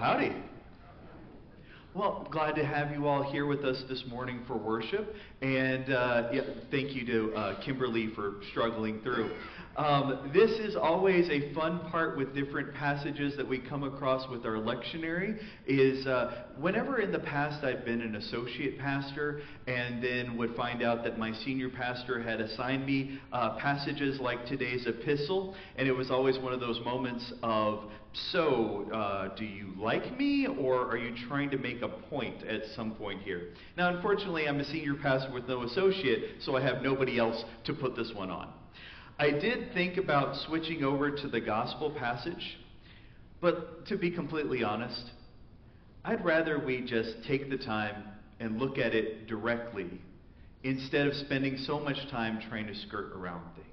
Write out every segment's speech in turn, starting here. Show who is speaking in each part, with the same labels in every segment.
Speaker 1: Howdy. Well, glad to have you all here with us this morning for worship, and thank you to Kimberly for struggling through. This is always a fun part with different passages that we come across with our lectionary, is whenever in the past I've been an associate pastor and then would find out that my senior pastor had assigned me passages like today's epistle, and it was always one of those moments of, so, do you like me, or are you trying to make a point at some point here? Now, unfortunately, I'm a senior pastor with no associate, so I have nobody else to put this one on. I did think about switching over to the gospel passage, but to be completely honest, I'd rather we just take the time and look at it directly instead of spending so much time trying to skirt around things.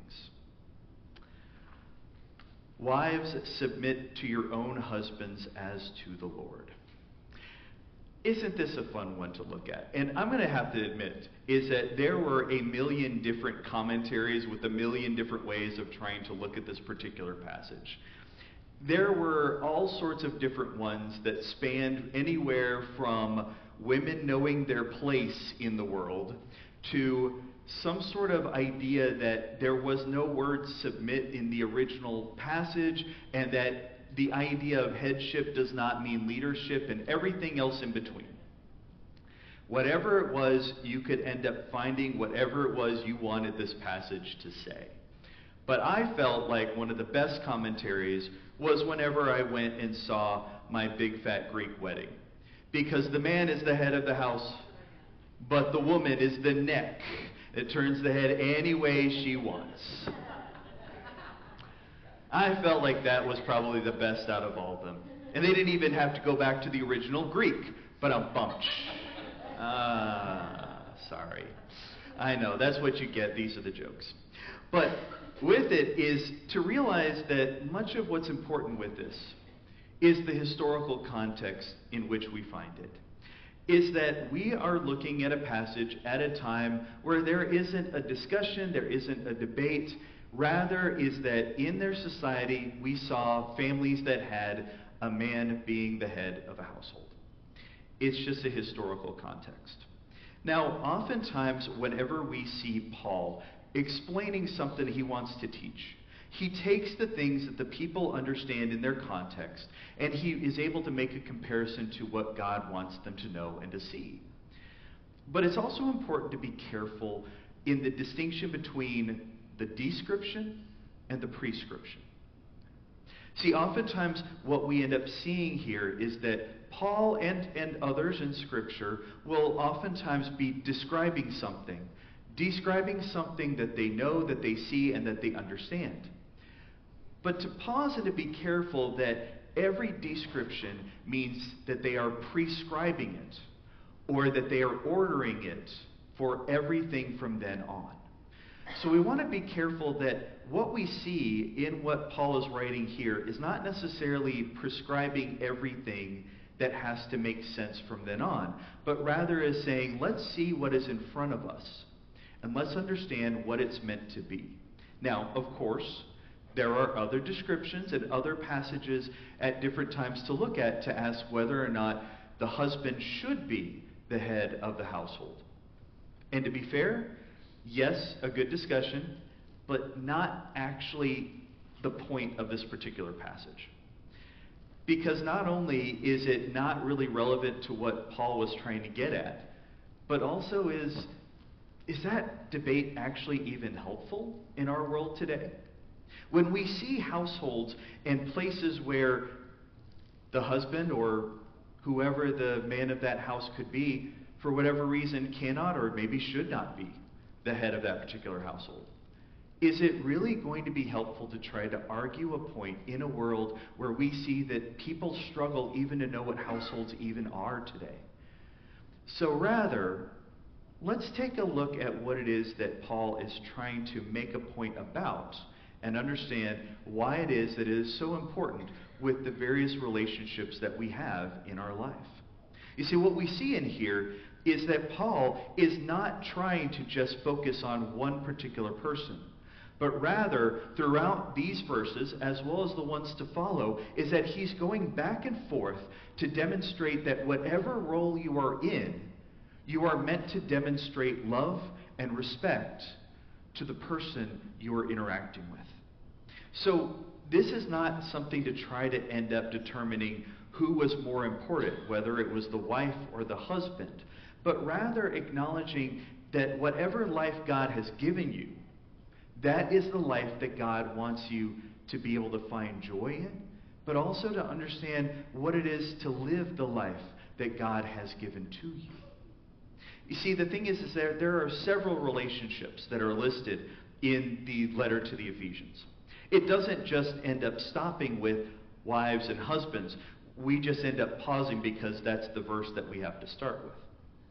Speaker 1: Wives, submit to your own husbands as to the Lord. Isn't this a fun one to look at? And I'm going to have to admit, is that there were a million different commentaries with a million different ways of trying to look at this particular passage. There were all sorts of different ones that spanned anywhere from women knowing their place in the world to some sort of idea that there was no word submit in the original passage, and that the idea of headship does not mean leadership, and everything else in between. Whatever it was, you could end up finding whatever it was you wanted this passage to say. But I felt like one of the best commentaries was whenever I went and saw My Big Fat Greek Wedding. Because the man is the head of the house, but the woman is the neck. It turns the head any way she wants. I felt like that was probably the best out of all of them. And they didn't even have to go back to the original Greek, but I'm bumped. Sorry. I know, that's what you get. These are the jokes. But with it is to realize that much of what's important with this is the historical context in which we find it. Is that we are looking at a passage at a time where there isn't a discussion, there isn't a debate. Rather is that in their society we saw families that had a man being the head of a household. It's just a historical context. Now, oftentimes whenever we see Paul explaining something he wants to teach, he takes the things that the people understand in their context, and he is able to make a comparison to what God wants them to know and to see. But it's also important to be careful in the distinction between the description and the prescription. See, oftentimes what we end up seeing here is that Paul and others in Scripture will oftentimes be describing something that they know, that they see, and that they understand. But to pause and to be careful that every description means that they are prescribing it, or that they are ordering it for everything from then on. So we want to be careful that what we see in what Paul is writing here is not necessarily prescribing everything that has to make sense from then on, but rather is saying, let's see what is in front of us, and let's understand what it's meant to be. Now, of course, there are other descriptions and other passages at different times to look at to ask whether or not the husband should be the head of the household. And to be fair, yes, a good discussion, but not actually the point of this particular passage. Because not only is it not really relevant to what Paul was trying to get at, but also is that debate actually even helpful in our world today? When we see households and places where the husband or whoever the man of that house could be, for whatever reason, cannot or maybe should not be the head of that particular household, is it really going to be helpful to try to argue a point in a world where we see that people struggle even to know what households even are today? So rather, let's take a look at what it is that Paul is trying to make a point about, and understand why it is that it is so important with the various relationships that we have in our life. You see, what we see in here is that Paul is not trying to just focus on one particular person, But rather, throughout these verses, as well as the ones to follow, is that he's going back and forth to demonstrate that whatever role you are in, you are meant to demonstrate love and respect to the person you are interacting with. So this is not something to try to end up determining who was more important, whether it was the wife or the husband, but rather acknowledging that whatever life God has given you, that is the life that God wants you to be able to find joy in, but also to understand what it is to live the life that God has given to you. You see, the thing is there are several relationships that are listed in the letter to the Ephesians. It doesn't just end up stopping with wives and husbands. We just end up pausing because that's the verse that we have to start with.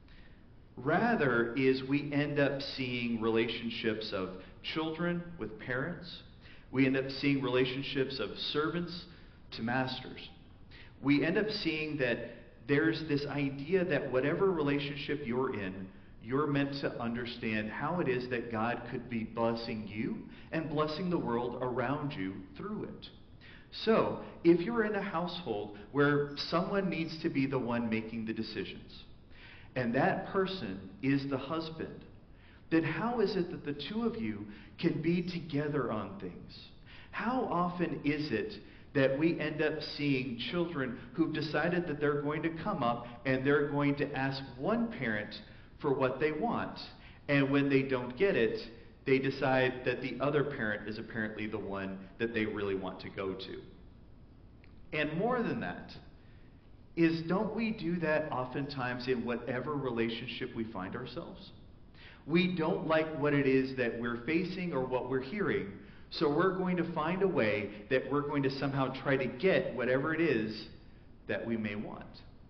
Speaker 1: Rather is we end up seeing relationships of children with parents. We end up seeing relationships of servants to masters. We end up seeing that there's this idea that whatever relationship you're in, you're meant to understand how it is that God could be blessing you and blessing the world around you through it. So, if you're in a household where someone needs to be the one making the decisions, and that person is the husband, then how is it that the two of you can be together on things? How often is it that we end up seeing children who've decided that they're going to come up and they're going to ask one parent for what they want, and when they don't get it, they decide that the other parent is apparently the one that they really want to go to? And more than that, is don't we do that oftentimes in whatever relationship we find ourselves? We don't like what it is that we're facing or what we're hearing, so we're going to find a way that we're going to somehow try to get whatever it is that we may want.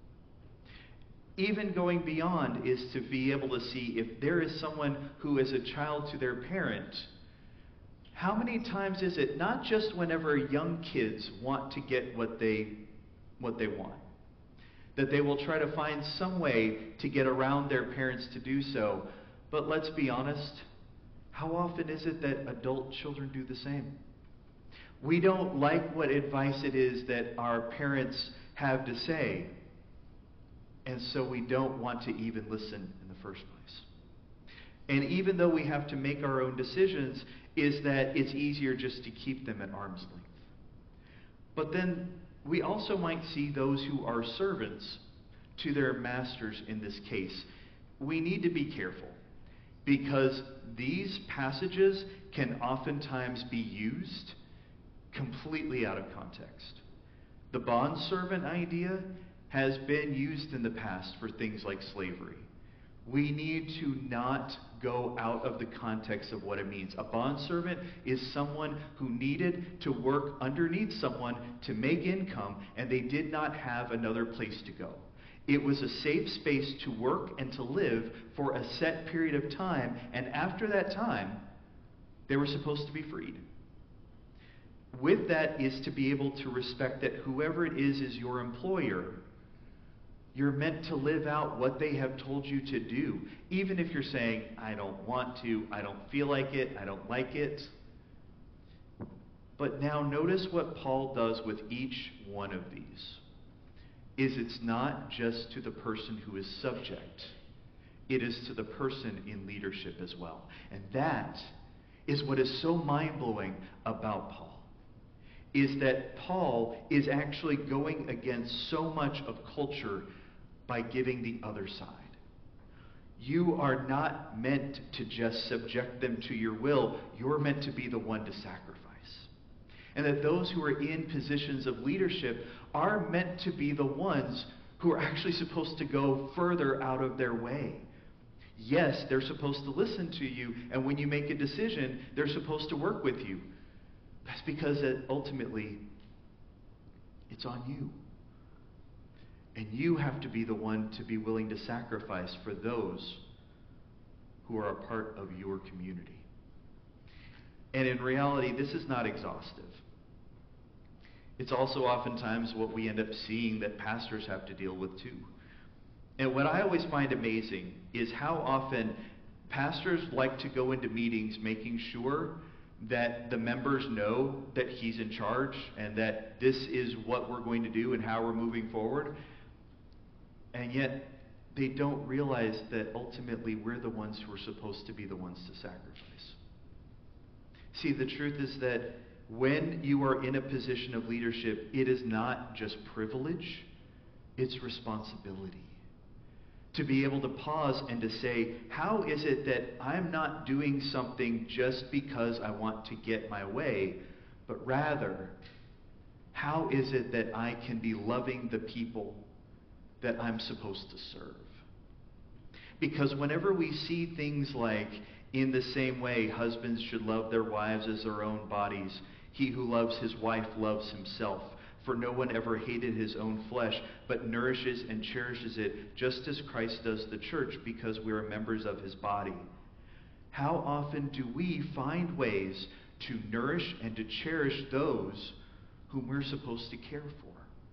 Speaker 1: Even going beyond is to be able to see if there is someone who is a child to their parent. How many times is it not just whenever young kids want to get what they want, that they will try to find some way to get around their parents to do so, but let's be honest, how often is it that adult children do the same? We don't like what advice it is that our parents have to say, and so we don't want to even listen in the first place. And even though we have to make our own decisions, is that it's easier just to keep them at arm's length. But then we also might see those who are servants to their masters in this case. We need to be careful, because these passages can oftentimes be used completely out of context. The bondservant idea has been used in the past for things like slavery. We need to not go out of the context of what it means. A bondservant is someone who needed to work underneath someone to make income, and they did not have another place to go. It was a safe space to work and to live for a set period of time, and after that time, they were supposed to be freed. With that is to be able to respect that whoever it is your employer. You're meant to live out what they have told you to do, even if you're saying, I don't want to, I don't feel like it, I don't like it. But now notice what Paul does with each one of these. It's not just to the person who is subject. It is to the person in leadership as well. And that is what is so mind-blowing about Paul, is that Paul is actually going against so much of culture by giving the other side. You are not meant to just subject them to your will. You're meant to be the one to sacrifice. And that those who are in positions of leadership are meant to be the ones who are actually supposed to go further out of their way. Yes, they're supposed to listen to you, and when you make a decision, they're supposed to work with you. That's because ultimately, it's on you. And you have to be the one to be willing to sacrifice for those who are a part of your community. And in reality, this is not exhaustive. It's also oftentimes what we end up seeing that pastors have to deal with too. And what I always find amazing is how often pastors like to go into meetings making sure that the members know that he's in charge and that this is what we're going to do and how we're moving forward. And yet they don't realize that ultimately we're the ones who are supposed to be the ones to sacrifice. See, the truth is that when you are in a position of leadership, it is not just privilege, it's responsibility. To be able to pause and to say, how is it that I'm not doing something just because I want to get my way, but rather, how is it that I can be loving the people that I'm supposed to serve? Because whenever we see things like, in the same way, husbands should love their wives as their own bodies, he who loves his wife loves himself. For no one ever hated his own flesh, but nourishes and cherishes it, just as Christ does the church, because we are members of his body. How often do we find ways to nourish and to cherish those whom we're supposed to care for?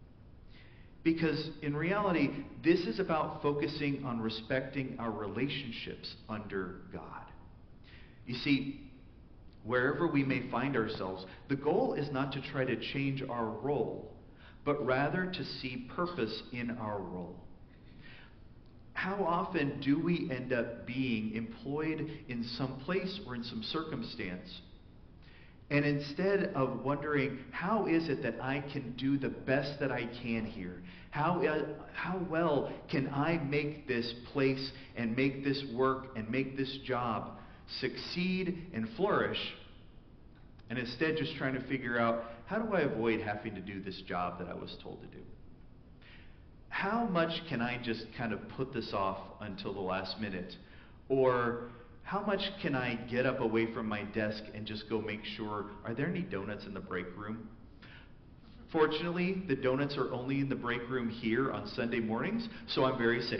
Speaker 1: Because in reality, this is about focusing on respecting our relationships under God. You see, wherever we may find ourselves, the goal is not to try to change our role, but rather to see purpose in our role. How often do we end up being employed in some place or in some circumstance, and instead of wondering, how is it that I can do the best that I can here? How well can I make this place and make this work and make this job succeed and flourish? And instead just trying to figure out, how do I avoid having to do this job that I was told to do? How much can I just kind of put this off until the last minute? Or how much can I get up away from my desk and just go make sure, are there any donuts in the break room? Fortunately, the donuts are only in the break room here on Sunday mornings, so I'm very safe.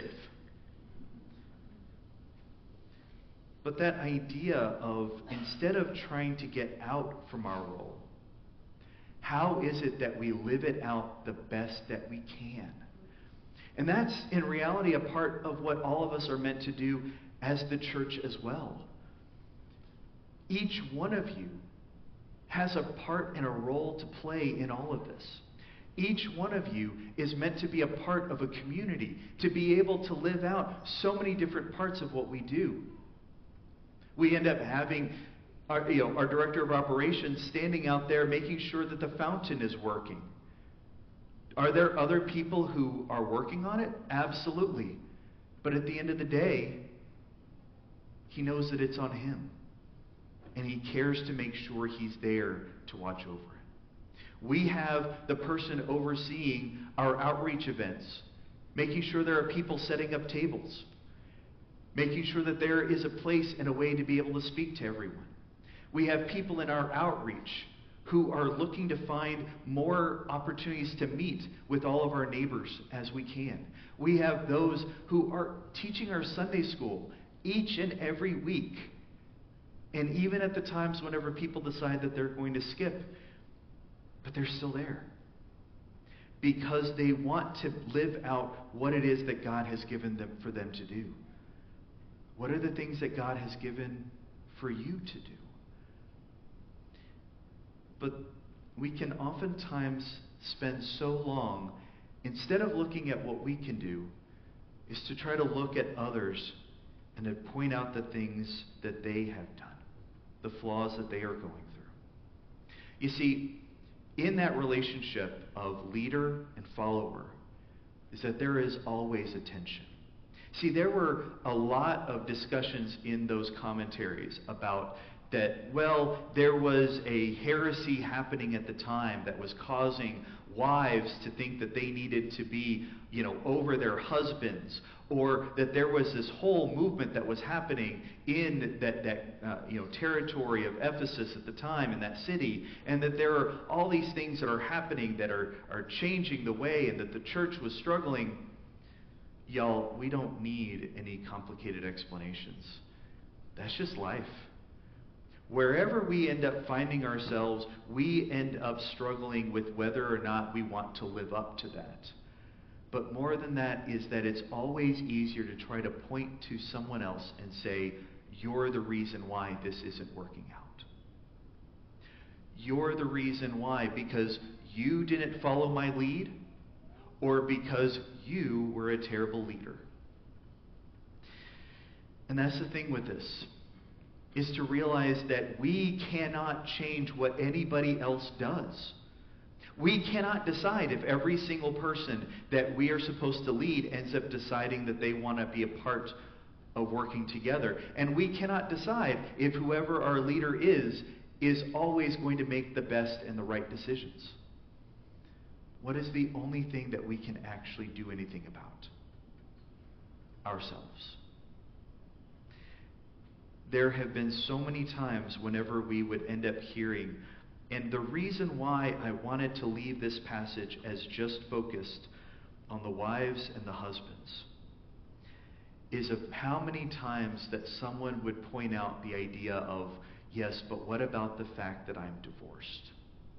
Speaker 1: But that idea of, instead of trying to get out from our role, how is it that we live it out the best that we can? And that's, in reality, a part of what all of us are meant to do as the church as well. Each one of you has a part and a role to play in all of this. Each one of you is meant to be a part of a community, to be able to live out so many different parts of what we do. We end up having our director of operations standing out there making sure that the fountain is working. Are there other people who are working on it? Absolutely. But at the end of the day, he knows that it's on him. And he cares to make sure he's there to watch over it. We have the person overseeing our outreach events, making sure there are people setting up tables, making sure that there is a place and a way to be able to speak to everyone. We have people in our outreach who are looking to find more opportunities to meet with all of our neighbors as we can. We have those who are teaching our Sunday school each and every week. And even at the times whenever people decide that they're going to skip, but they're still there. Because they want to live out what it is that God has given them for them to do. What are the things that God has given for you to do? But we can oftentimes spend so long, instead of looking at what we can do, is to try to look at others and to point out the things that they have done, the flaws that they are going through. You see, in that relationship of leader and follower, is that there is always a tension. See, there were a lot of discussions in those commentaries about that, well, there was a heresy happening at the time that was causing wives to think that they needed to be, over their husbands, or that there was this whole movement that was happening in that territory of Ephesus at the time, in that city, and that there are all these things that are happening that are changing the way, and that the church was struggling. Y'all, we don't need any complicated explanations. That's just life. Wherever we end up finding ourselves, we end up struggling with whether or not we want to live up to that. But more than that is that it's always easier to try to point to someone else and say, you're the reason why this isn't working out. you're the reason why, because you didn't follow my lead or because you were a terrible leader. And that's the thing with this, is to realize that we cannot change what anybody else does. We cannot decide if every single person that we are supposed to lead ends up deciding that they want to be a part of working together. And we cannot decide if whoever our leader is always going to make the best and the right decisions. What is the only thing that we can actually do anything about? Ourselves. There have been so many times whenever we would end up hearing, and the reason why I wanted to leave this passage as just focused on the wives and the husbands is of how many times that someone would point out the idea of, yes, but what about the fact that I'm divorced?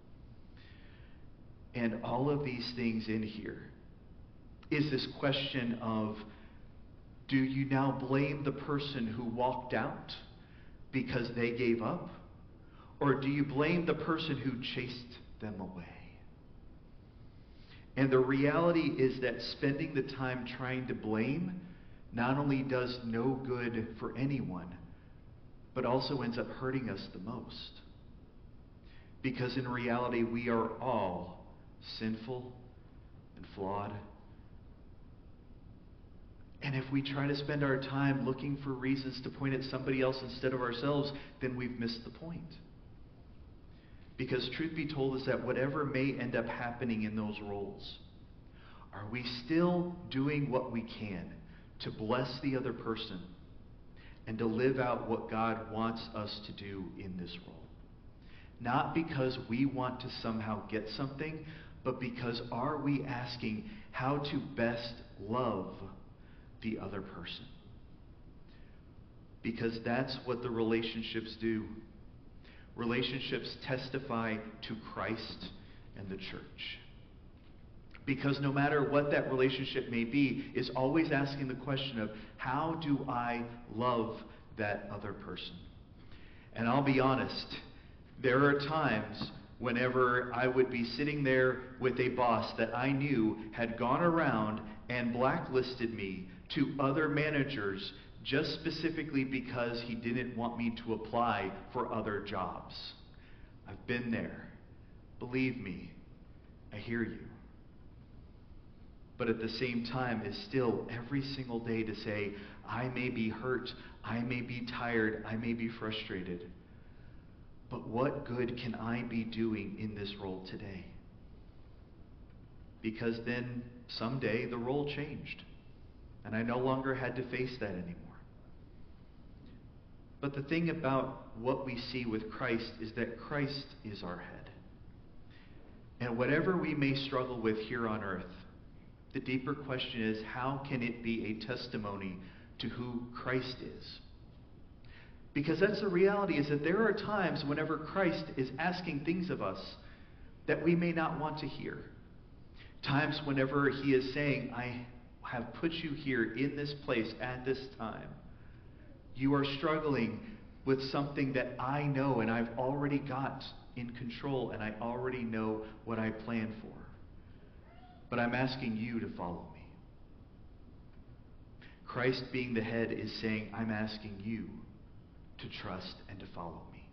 Speaker 1: And all of these things in here is this question of, do you now blame the person who walked out because they gave up? Or do you blame the person who chased them away? And the reality is that spending the time trying to blame not only does no good for anyone, but also ends up hurting us the most. Because in reality, we are all sinful and flawed. And if we try to spend our time looking for reasons to point at somebody else instead of ourselves, then we've missed the point. Because truth be told is that whatever may end up happening in those roles, are we still doing what we can to bless the other person and to live out what God wants us to do in this role? Not because we want to somehow get something, but because are we asking how to best love the other person? Because that's what the relationships do. Relationships testify to Christ and the church. Because no matter what that relationship may be, is always asking the question of, how do I love that other person? And I'll be honest, there are times whenever I would be sitting there with a boss that I knew had gone around and blacklisted me to other managers just specifically because he didn't want me to apply for other jobs. I've been there. Believe me, I hear you. But at the same time, is still every single day to say, I may be hurt, I may be tired, I may be frustrated, but what good can I be doing in this role today? Because then someday the role changed, and I no longer had to face that anymore. But the thing about what we see with Christ is that Christ is our head. And whatever we may struggle with here on earth, the deeper question is, how can it be a testimony to who Christ is? Because that's the reality, is that there are times whenever Christ is asking things of us that we may not want to hear. Times whenever he is saying, I have put you here in this place at this time. You are struggling with something that I know and I've already got in control, and I already know what I plan for. But I'm asking you to follow me. Christ being the head is saying, I'm asking you to trust and to follow me.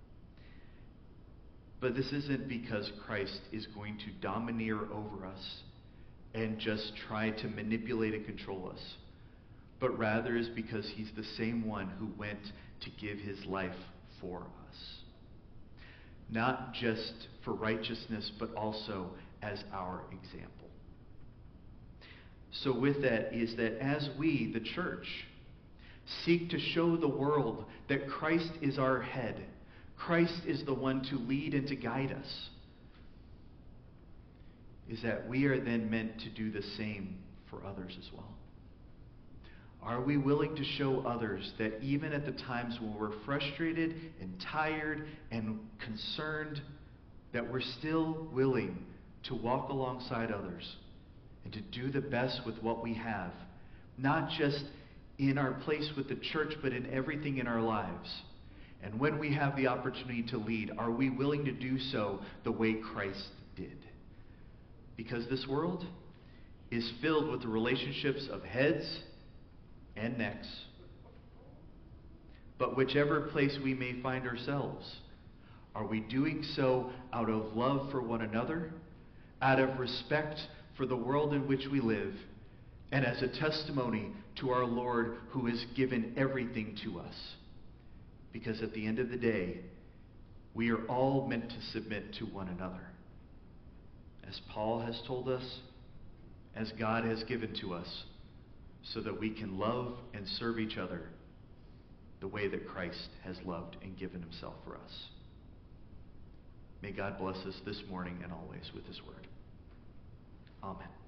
Speaker 1: But this isn't because Christ is going to domineer over us and just try to manipulate and control us, but rather is because he's the same one who went to give his life for us. Not just for righteousness, but also as our example. So with that is that as we, the church, seek to show the world that Christ is our head, Christ is the one to lead and to guide us, is that we are then meant to do the same for others as well. Are we willing to show others that even at the times when we're frustrated and tired and concerned, that we're still willing to walk alongside others and to do the best with what we have, not just in our place with the church, but in everything in our lives, And when we have the opportunity to lead, are we willing to do so the way Christ did? Because this world is filled with the relationships of heads and necks. But whichever place we may find ourselves, are we doing so out of love for one another, out of respect for the world in which we live, and as a testimony to our Lord who has given everything to us? Because at the end of the day, we are all meant to submit to one another. As Paul has told us, as God has given to us, so that we can love and serve each other the way that Christ has loved and given himself for us. May God bless us this morning and always with his word. Amen.